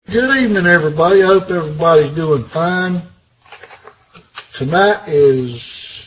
Good evening, everybody. I hope everybody's doing fine. Tonight is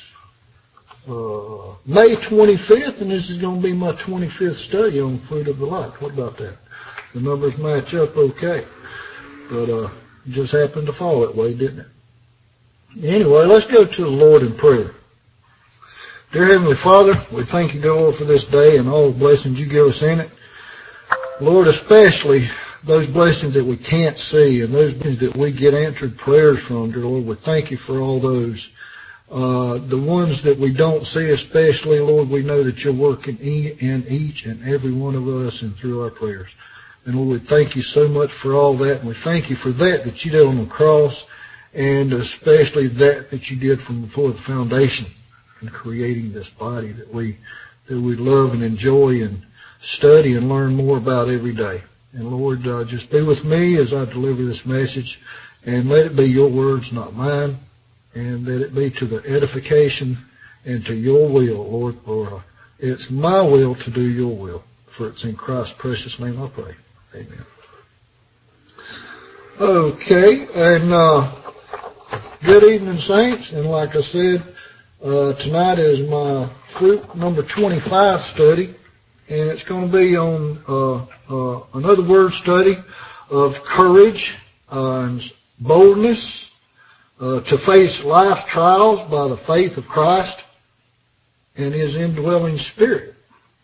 May 25th, and this is going to be my 25th study on Fruit of the Light. What about that? The numbers match up okay, but it just happened to fall that way, didn't it? Anyway, let's go to the Lord in prayer. Dear Heavenly Father, we thank you, Lord, for this day and all the blessings you give us in it. Lord, especially those blessings that we can't see and those things that we get answered prayers from, dear Lord, we thank you for all those. The ones that we don't see especially, Lord, we know that you're working in each and every one of us and through our prayers. And Lord, we thank you so much for all that, and we thank you for that you did on the cross, and especially that you did from before the foundation in creating this body that we love and enjoy and study and learn more about every day. And Lord, just be with me as I deliver this message, and let it be your words, not mine, and let it be to the edification and to your will, Lord, for it's my will to do your will. For it's in Christ's precious name I pray. Amen. Okay, and good evening, saints. And like I said, tonight is my fruit number 25 study. And it's going to be on another word study of courage and boldness to face life's trials by the faith of Christ and His indwelling Spirit.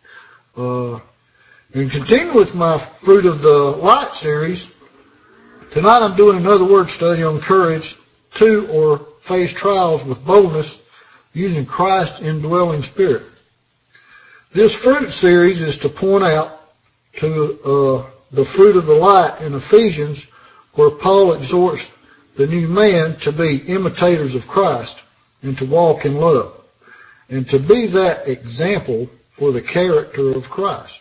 And continue with my Fruit of the Light series. Tonight I'm doing another word study on courage to or face trials with boldness using Christ's indwelling Spirit. This fruit series is to point out to the fruit of the light in Ephesians, where Paul exhorts the new man to be imitators of Christ and to walk in love and to be that example for the character of Christ.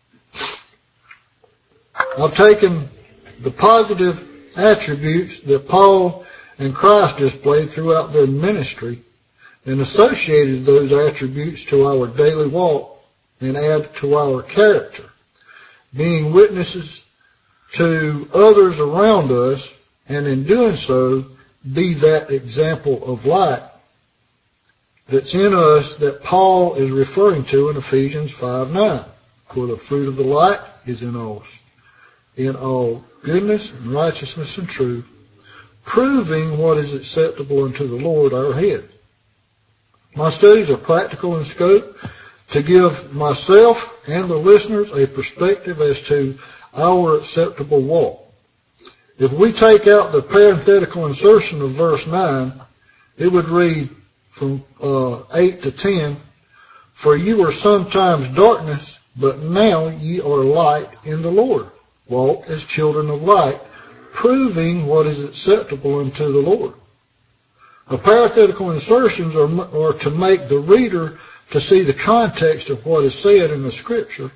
I've taken the positive attributes that Paul and Christ displayed throughout their ministry and associated those attributes to our daily walk and add to our character, being witnesses to others around us, and in doing so, be that example of light that's in us that Paul is referring to in Ephesians 5:9. For the fruit of the light is in all goodness and righteousness and truth, proving what is acceptable unto the Lord our head. My studies are practical in scope to give myself and the listeners a perspective as to our acceptable walk. If we take out the parenthetical insertion of verse 9, it would read from 8 to 10, For you were sometimes darkness, but now ye are light in the Lord. Walk as children of light, proving what is acceptable unto the Lord. The parenthetical insertions are to make the reader to see the context of what is said in the Scripture.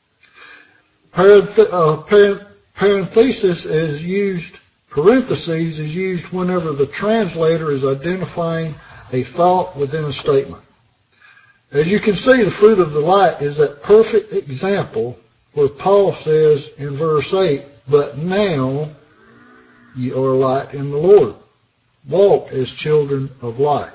Parenthesis is used whenever the translator is identifying a thought within a statement. As you can see, the fruit of the light is that perfect example where Paul says in verse 8, But now ye are light in the Lord. Walk as children of light.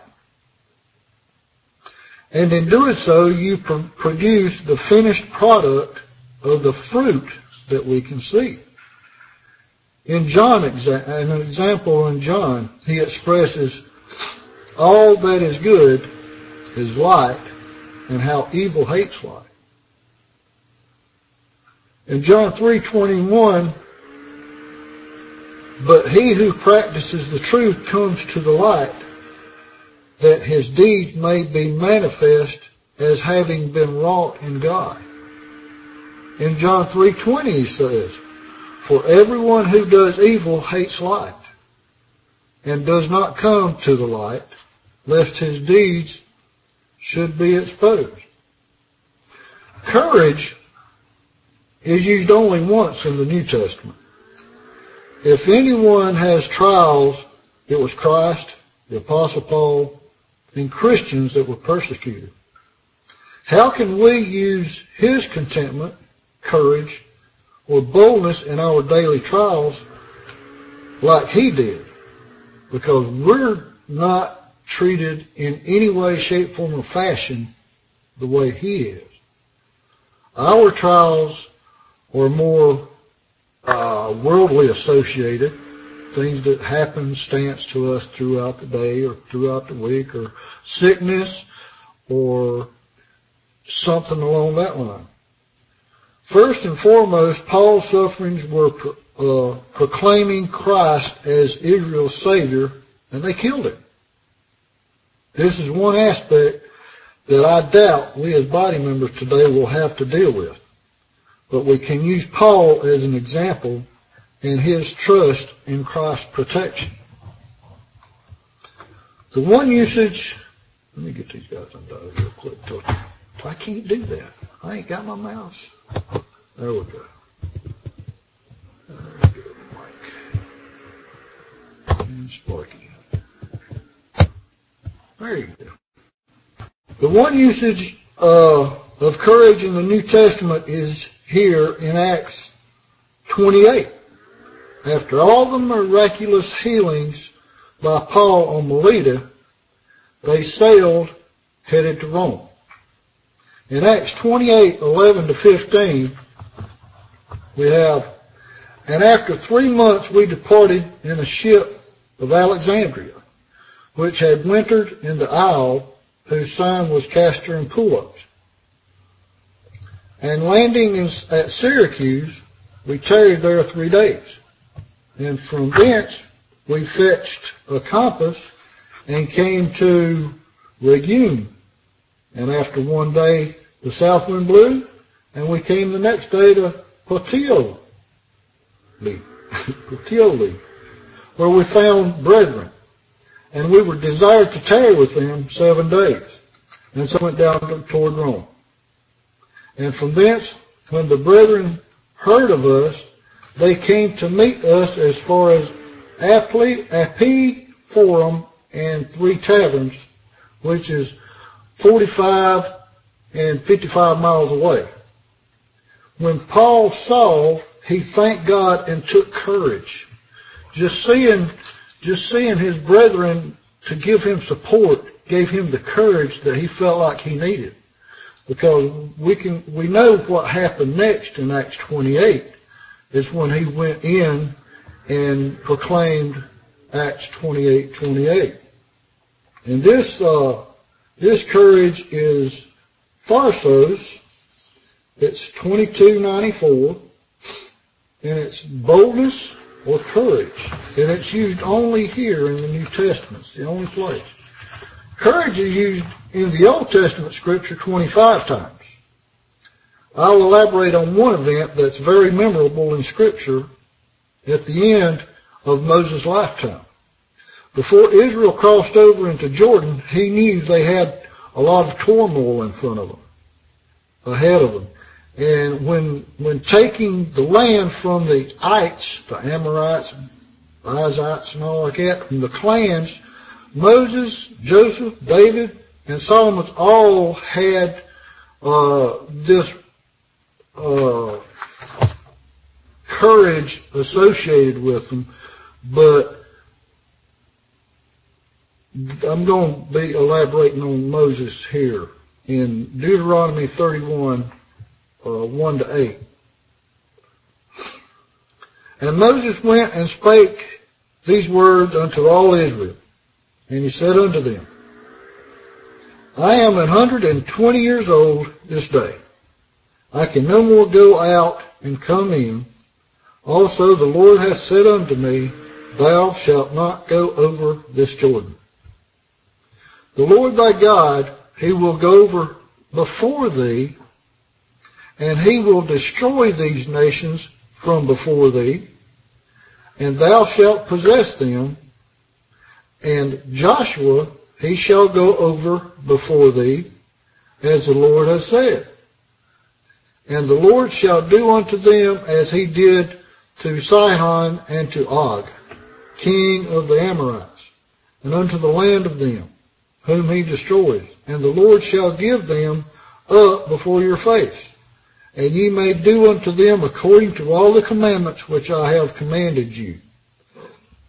And in doing so, you produce the finished product of the fruit that we can see. In John, an example in John, he expresses all that is good is light and how evil hates light. In John 3:21, But he who practices the truth comes to the light, that his deeds may be manifest as having been wrought in God. In John 3:20 he says, For everyone who does evil hates light, and does not come to the light, lest his deeds should be exposed. Courage is used only once in the New Testament. If anyone has trials, it was Christ, the Apostle Paul, and Christians that were persecuted. How can we use His contentment, courage, or boldness in our daily trials like he did, because we're not treated in any way, shape, form, or fashion the way he is. Our trials are more worldly associated, things that happenstance to us throughout the day or throughout the week, or sickness or something along that line. First and foremost, Paul's sufferings were proclaiming Christ as Israel's Savior, and they killed him. This is one aspect that I doubt we as body members today will have to deal with. But we can use Paul as an example in his trust in Christ's protection. The one usage, let me get these guys undone real quick. I can't do that. I ain't got my mouse. There we go. Mike. And Sparky. There you go. The one usage of courage in the New Testament is here in Acts 28. After all the miraculous healings by Paul on Melita, they sailed, headed to Rome. In Acts 28:11-15, we have, and after 3 months we departed in a ship of Alexandria, which had wintered in the isle, whose sign was Castor and Pollux. And landing at Syracuse, we tarried there 3 days. And from thence we fetched a compass and came to Rhegium. And after 1 day the south wind blew, and we came the next day to Puteoli, where we found brethren. And we were desired to tarry with them 7 days. And so went down toward Rome. And from thence, when the brethren heard of us, they came to meet us as far as Appii Forum and 3 taverns, which is 45 and 55 miles away. When Paul saw, he thanked God and took courage. Just seeing his brethren to give him support gave him the courage that he felt like he needed. Because we know what happened next in Acts 28 is when he went in and proclaimed Acts 28:28. And this courage is Pharsos. It's 2294, and it's boldness or courage. And it's used only here in the New Testament. It's the only place. Courage is used in the Old Testament scripture 25 times. I'll elaborate on one event that's very memorable in scripture at the end of Moses' lifetime. Before Israel crossed over into Jordan, he knew they had a lot of turmoil in front of them, ahead of them. And when taking the land from the ites, the Amorites, Izzites, and all like that, from the clans, Moses, Joseph, David, and Solomon all had this courage associated with them. But I'm going to be elaborating on Moses here in Deuteronomy 31, 1-8. And Moses went and spake these words unto all Israel. And he said unto them, I am 120 years old this day. I can no more go out and come in. Also the Lord hath said unto me, Thou shalt not go over this Jordan. The Lord thy God, he will go over before thee, and he will destroy these nations from before thee, and thou shalt possess them. And Joshua, he shall go over before thee, as the Lord has said. And the Lord shall do unto them as he did to Sihon and to Og, king of the Amorites, and unto the land of them, whom he destroyed. And the Lord shall give them up before your face. And ye may do unto them according to all the commandments which I have commanded you.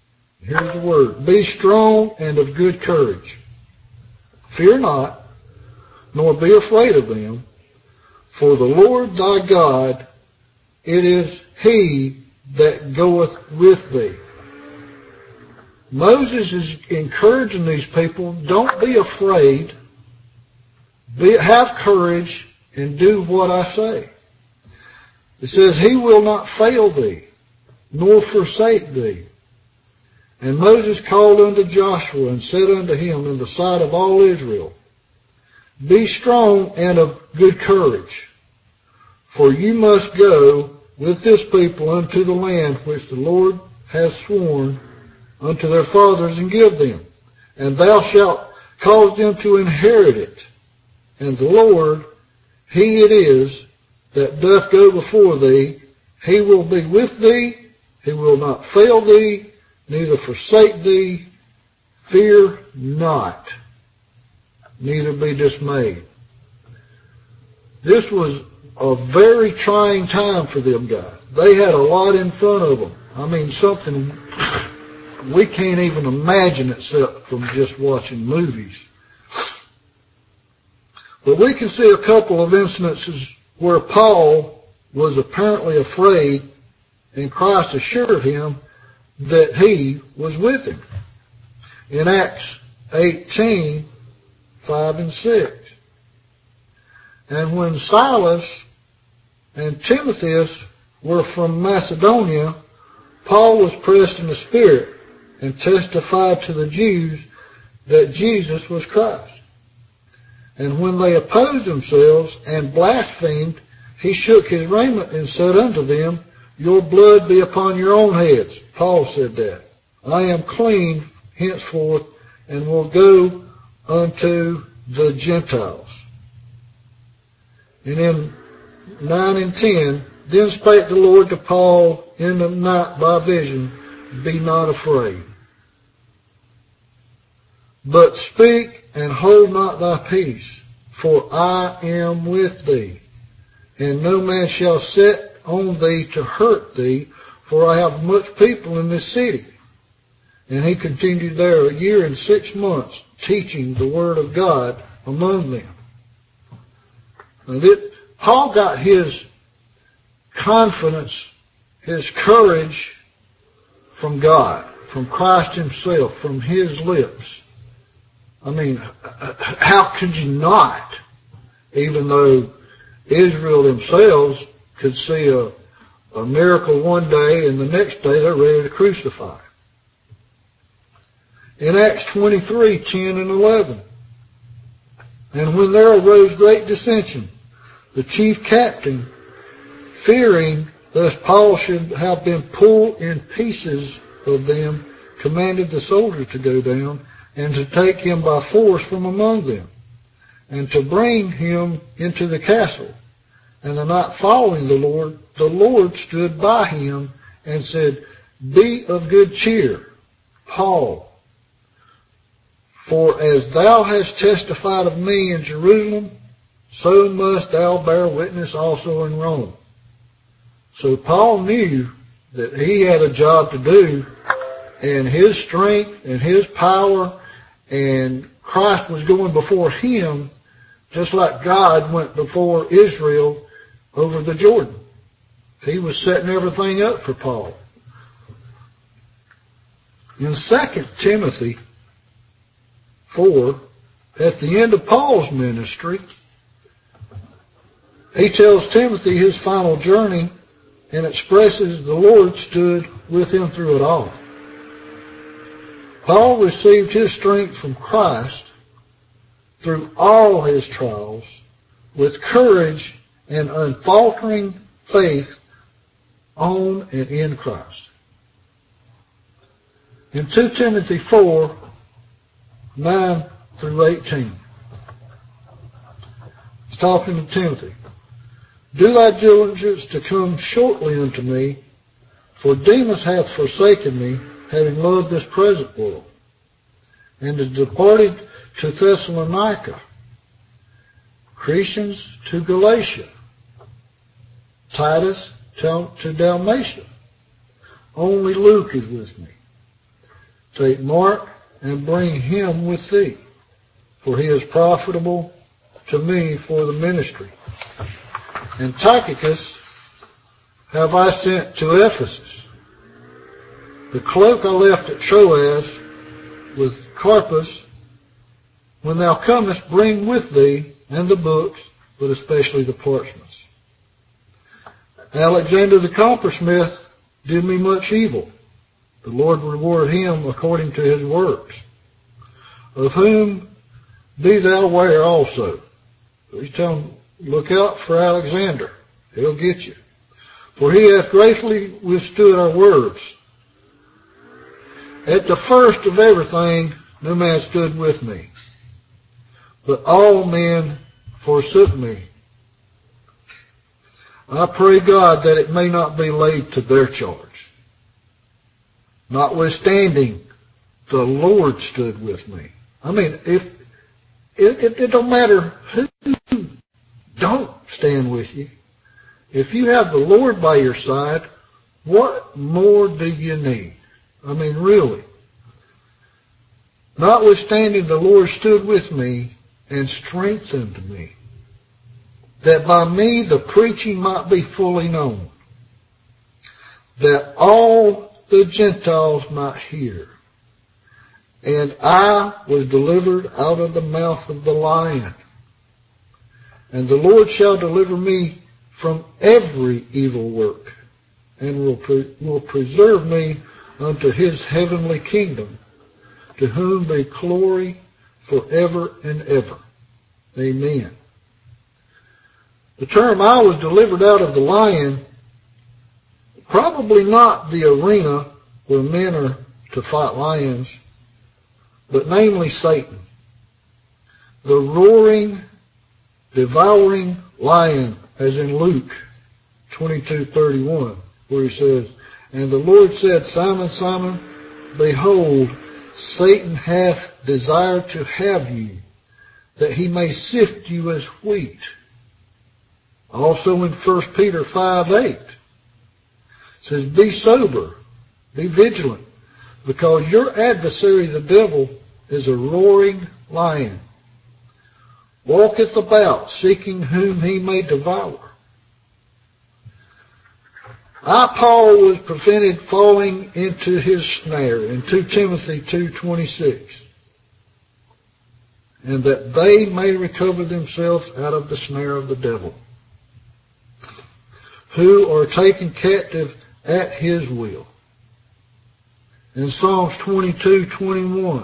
Here's the word. Be strong and of good courage. Fear not, nor be afraid of them, for the Lord thy God, it is He that goeth with thee. Moses is encouraging these people, don't be afraid, have courage, and do what I say. It says, He will not fail thee, nor forsake thee. And Moses called unto Joshua and said unto him in the sight of all Israel, Be strong and of good courage, for you must go with this people unto the land which the Lord hath sworn unto their fathers and give them. And thou shalt cause them to inherit it. And the Lord, He it is that doth go before thee. He will be with thee. He will not fail thee, neither forsake thee. Fear not, neither be dismayed. This was a very trying time for them guys. They had a lot in front of them. I mean, something we can't even imagine except from just watching movies. But we can see a couple of instances where Paul was apparently afraid and Christ assured him that He was with him. In Acts 18, 5 and 6. And when Silas and Timotheus were from Macedonia, Paul was pressed in the Spirit and testified to the Jews that Jesus was Christ. And when they opposed themselves and blasphemed, he shook his raiment and said unto them, Your blood be upon your own heads. Paul said that. I am clean henceforth and will go unto the Gentiles. And in 9 and 10, Then spake the Lord to Paul in the night by vision, Be not afraid, but speak and hold not thy peace, for I am with thee, and no man shall set on thee to hurt thee, for I have much people in this city. And he continued there 1 year and 6 months, teaching the word of God among them. Now, Paul got his confidence, his courage from God, from Christ Himself, from His lips. I mean, how could you not? Even though Israel themselves could see a miracle one day and the next day they're ready to crucify. In Acts 23, 10 and 11. And when there arose great dissension, the chief captain, fearing lest Paul should have been pulled in pieces of them, commanded the soldiers to go down and to take him by force from among them, and to bring him into the castle. And the night following the Lord stood by him and said, Be of good cheer, Paul, for as thou hast testified of me in Jerusalem, so must thou bear witness also in Rome. So Paul knew that he had a job to do, and his strength and his power and Christ was going before him, just like God went before Israel over the Jordan. He was setting everything up for Paul. In 2 Timothy 4, at the end of Paul's ministry, he tells Timothy his final journey and expresses the Lord stood with him through it all. Paul received his strength from Christ through all his trials with courage and unfaltering faith on and in Christ. In 2 Timothy 4, 9 through 18, he's talking to Timothy. Do thy diligence to come shortly unto me, for Demas hath forsaken me, having loved this present world, and is departed to Thessalonica, Crescens to Galatia, Titus to Dalmatia. Only Luke is with me. Take Mark and bring him with thee, for he is profitable to me for the ministry. And Tychicus have I sent to Ephesus. The cloak I left at Troas with Carpus. When thou comest, bring with thee and the books, but especially the parchments. Alexander the coppersmith did me much evil. The Lord reward him according to his works, of whom be thou ware also. He's telling him, look out for Alexander. He'll get you. For he hath greatly withstood our words. At the first of everything, no man stood with me, but all men forsook me. I pray God that it may not be laid to their charge. Notwithstanding, the Lord stood with me. I mean, if it don't matter who don't stand with you. If you have the Lord by your side, what more do you need? I mean, really. Notwithstanding, the Lord stood with me and strengthened me, that by me the preaching might be fully known, that all the Gentiles might hear. And I was delivered out of the mouth of the lion. And the Lord shall deliver me from every evil work, and will preserve me unto his heavenly kingdom, to whom be glory forever and ever. Amen. The term I was delivered out of the lion, probably not the arena where men are to fight lions, but namely Satan, the roaring, devouring lion, as in Luke 22:31, where he says, and the Lord said, Simon, Simon, behold, Satan hath desired to have you, that he may sift you as wheat. Also in 1 Peter 5:8, says, be sober, be vigilant, because your adversary the devil is a roaring lion, walketh about, seeking whom he may devour. Paul, was prevented falling into his snare in 2 Timothy 2:26, and that they may recover themselves out of the snare of the devil, who are taken captive at his will. In Psalms 22:21,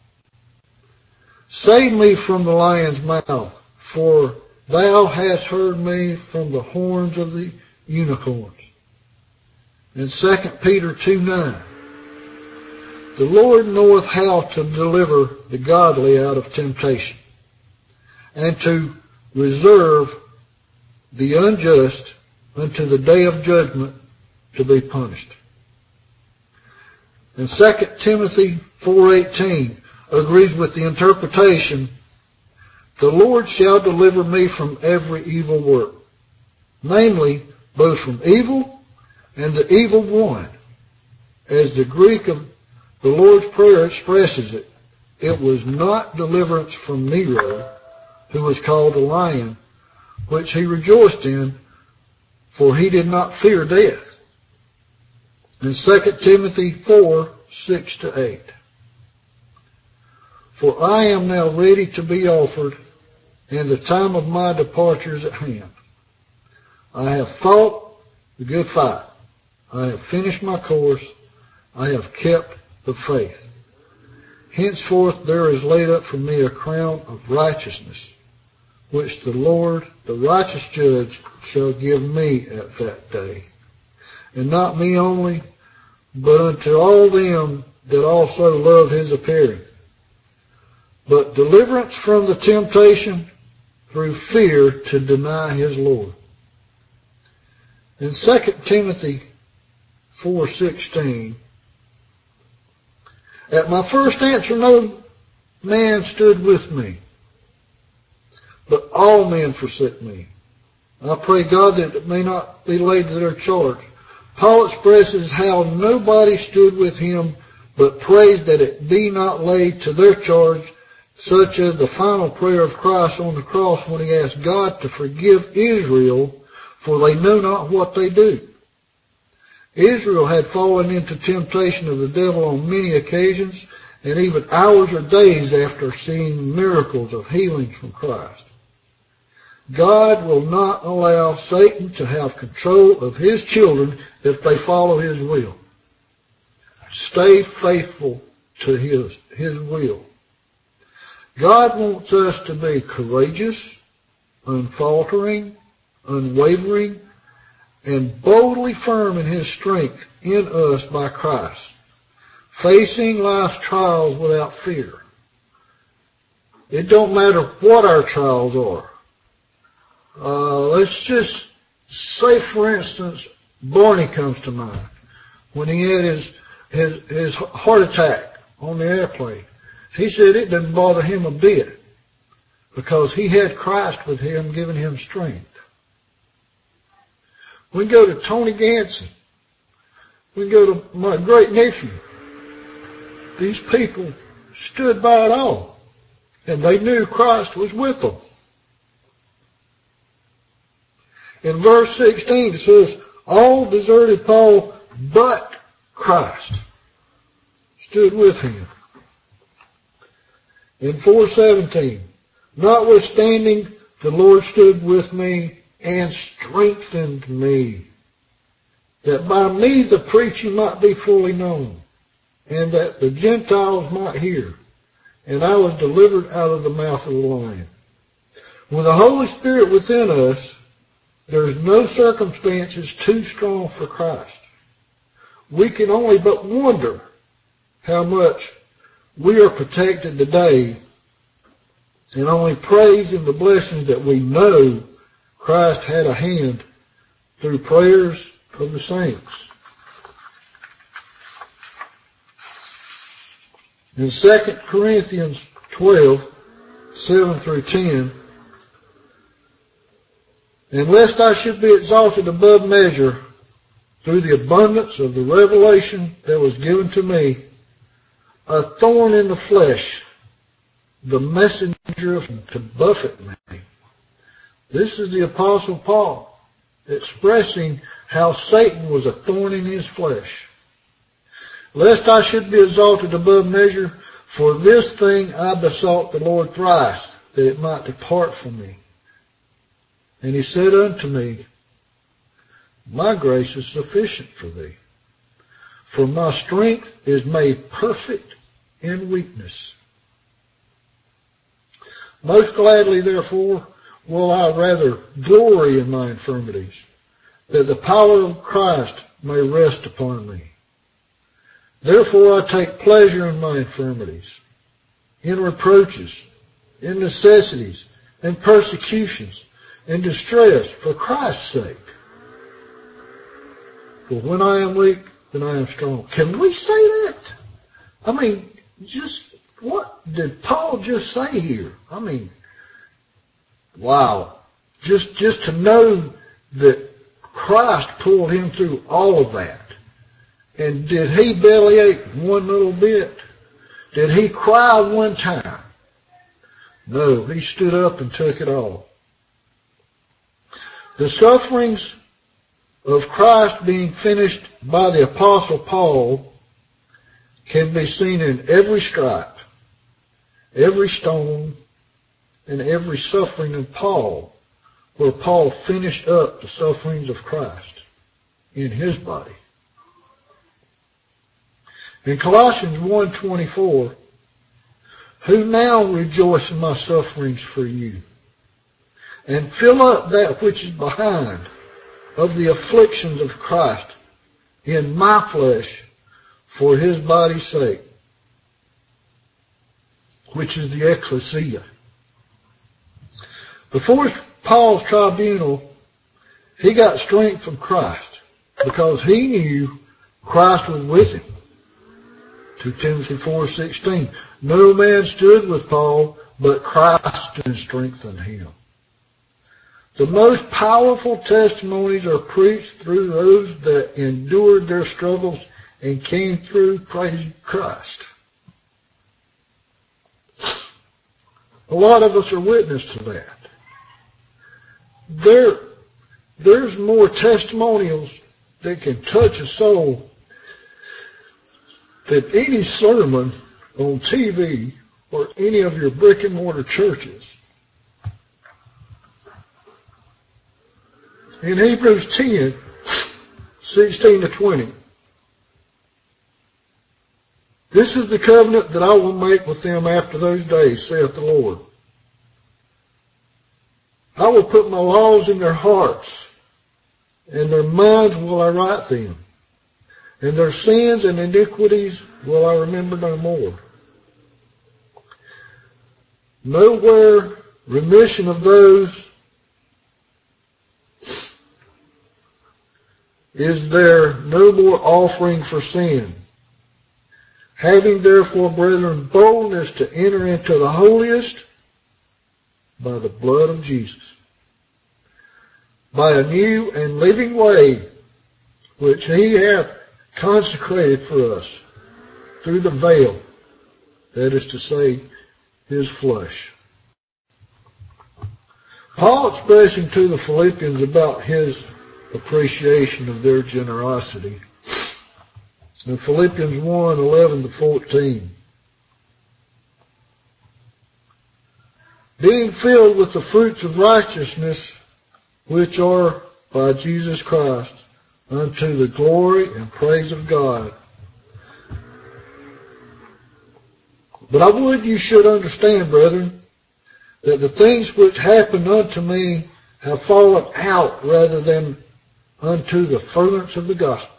save me from the lion's mouth, for thou hast heard me from the horns of the unicorns. In 2 Peter 2:9, the Lord knoweth how to deliver the godly out of temptation, and to reserve the unjust unto the day of judgment to be punished. And 2 Timothy 4:18 agrees with the interpretation, the Lord shall deliver me from every evil work, namely, both from evil and the evil one. As the Greek of the Lord's Prayer expresses it, it was not deliverance from Nero, who was called a lion, which he rejoiced in, for he did not fear death. In 2 Timothy 4:6-8, for I am now ready to be offered, and the time of my departure is at hand. I have fought the good fight. I have finished my course. I have kept the faith. Henceforth there is laid up for me a crown of righteousness, which the Lord, the righteous judge, shall give me at that day. And not me only, but unto all them that also love his appearing. But deliverance from the temptation through fear to deny his Lord. In 2 Timothy 4:16, at my first answer no man stood with me, but all men forsook me. I pray God that it may not be laid to their charge. Paul expresses how nobody stood with him but prays that it be not laid to their charge, such as the final prayer of Christ on the cross when he asked God to forgive Israel, for they know not what they do. Israel had fallen into temptation of the devil on many occasions, and even hours or days after seeing miracles of healing from Christ. God will not allow Satan to have control of his children if they follow his will. Stay faithful to his will. God wants us to be courageous, unfaltering, unwavering, and boldly firm in his strength in us by Christ, facing life's trials without fear. It don't matter what our trials are. Let's just say, for instance, Barney comes to mind when he had his heart attack on the airplane. He said it didn't bother him a bit because he had Christ with him, giving him strength. We go to Tony Ganson. We go to my great nephew. These people stood by it all, and they knew Christ was with them. In verse 16 it says, all deserted Paul, but Christ stood with him. In 4:17, notwithstanding, the Lord stood with me and strengthened me, that by me the preaching might be fully known, and that the Gentiles might hear. And I was delivered out of the mouth of the lion. With the Holy Spirit within us, there's no circumstances too strong for Christ. We can only but wonder how much we are protected today, and only praise in the blessings that we know Christ had a hand through prayers of the saints. In 2 Corinthians 12:7-10, and lest I should be exalted above measure through the abundance of the revelation that was given to me, a thorn in the flesh, the messenger to buffet me. This is the Apostle Paul expressing how Satan was a thorn in his flesh. Lest I should be exalted above measure, for this thing I besought the Lord thrice, that it might depart from me. And he said unto me, my grace is sufficient for thee, for my strength is made perfect in weakness. Most gladly, therefore, will I rather glory in my infirmities, that the power of Christ may rest upon me. Therefore I take pleasure in my infirmities, in reproaches, in necessities, in persecutions, in distress, for Christ's sake. For when I am weak, then I am strong. Can we say that? I mean, just what did Paul just say here? I mean, wow. Just to know that Christ pulled him through all of that. And did he bellyache one little bit? Did he cry one time? No, he stood up and took it all. The sufferings of Christ being finished by the Apostle Paul can be seen in every stripe, every stone, and every suffering of Paul, where Paul finished up the sufferings of Christ in his body. In Colossians 1:24, who now rejoice in my sufferings for you, and fill up that which is behind of the afflictions of Christ in my flesh for his body's sake, which is the ecclesia. Before Paul's tribunal, he got strength from Christ because he knew Christ was with him. 2 Timothy 4:16. No man stood with Paul, but Christ stood and strengthened him. The most powerful testimonies are preached through those that endured their struggles and came through praising Christ. A lot of us are witness to that. There's more testimonials that can touch a soul than any sermon on TV or any of your brick and mortar churches. In Hebrews 10, 16 to 20, this is the covenant that I will make with them after those days, saith the Lord. I will put my laws in their hearts, and their minds will I write them, and their sins and iniquities will I remember no more. Nowhere remission of those is there no more offering for sin. Having therefore, brethren, boldness to enter into the holiest by the blood of Jesus, by a new and living way which he hath consecrated for us through the veil, that is to say, his flesh. Paul expressing to the Philippians about his appreciation of their generosity in Philippians 1, 11 to 14. Being filled with the fruits of righteousness, which are by Jesus Christ, unto the glory and praise of God. But I would you should understand, brethren, that the things which happened unto me have fallen out rather than unto the furtherance of the gospel,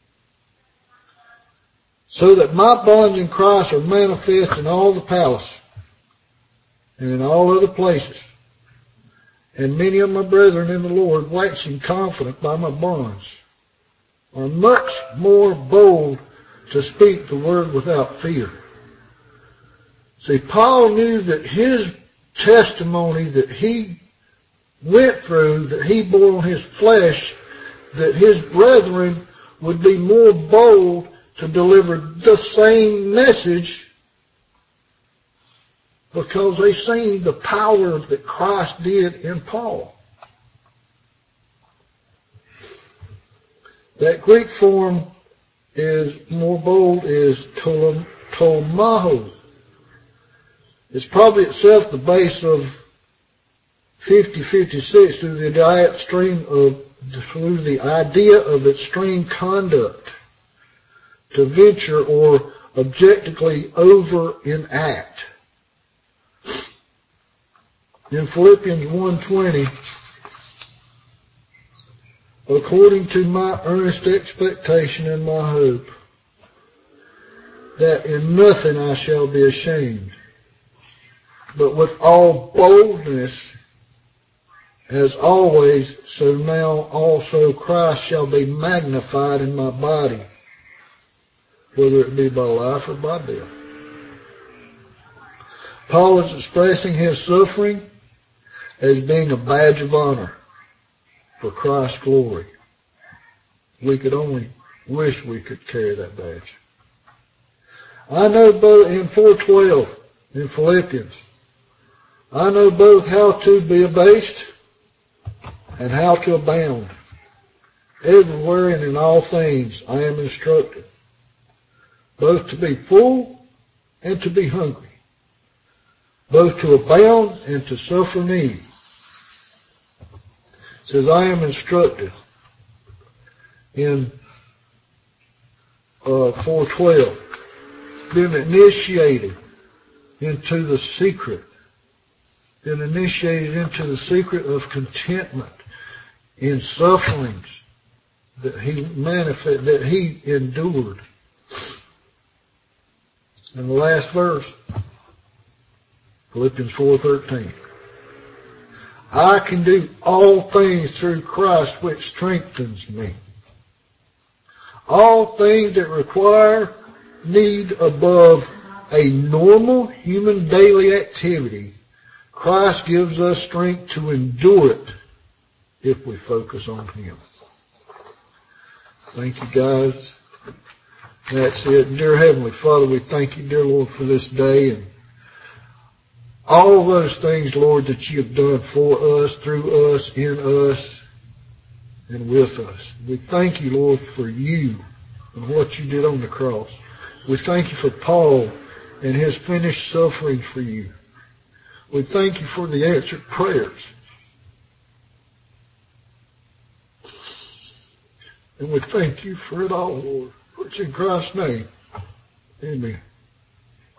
so that my bonds in Christ are manifest in all the palace and in all other places. And many of my brethren in the Lord, waxing confident by my bonds, are much more bold to speak the word without fear. See, Paul knew that his testimony that he went through, that he bore on his flesh, that his brethren would be more bold to deliver the same message because they seen the power that Christ did in Paul. That Greek form is more bold, is tolmaho. It's probably itself the base of 50-56 through the idea of extreme conduct, to venture or objectively over enact. In Philippians 1:20, according to my earnest expectation and my hope, that in nothing I shall be ashamed, but with all boldness, as always, so now also Christ shall be magnified in my body, whether it be by life or by death. Paul is expressing his suffering as being a badge of honor for Christ's glory. We could only wish we could carry that badge. I know both in 4:12 in Philippians, I know both how to be abased and how to abound. Everywhere and in all things I am instructed, both to be full and to be hungry, both to abound and to suffer need. It says, I am instructed in 4:12, been initiated into the secret, of contentment in sufferings that he endured. And the last verse, Philippians 4:13. I can do all things through Christ which strengthens me. All things that require need above a normal human daily activity, Christ gives us strength to endure it if we focus on Him. Thank you, guys. That's it. Dear Heavenly Father, we thank you, dear Lord, for this day and all those things, Lord, that you have done for us, through us, in us, and with us. We thank you, Lord, for you and what you did on the cross. We thank you for Paul and his finished suffering for you. We thank you for the answered prayers. And we thank you for it all, Lord. For it's in Christ's name. Amen.